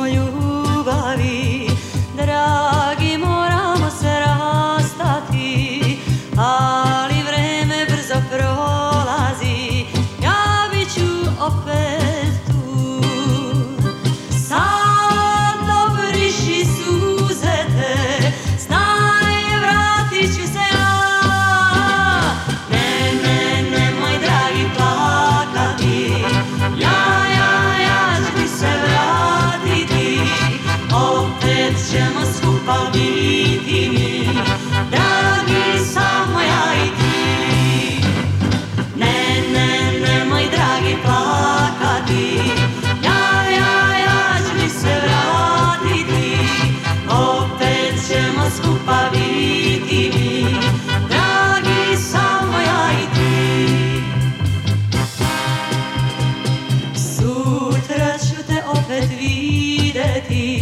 smo ljubavi, dragi, moramo se rastati, ali vreme brzo prolazi, ja bit ću opet tu. Sad obriši suze te, znaj, vratit ću se ja. Ne, nemoj, dragi, plakati, ja ću ti se vratiti, opet ćemo skupa biti mi, dragi, samo ja i ti. Ne, nemoj, dragi, plakati, ja ću ti se vratiti, opet ćemo skupa biti mi, dragi, samo ja i ti. Sutra ću te opet videti,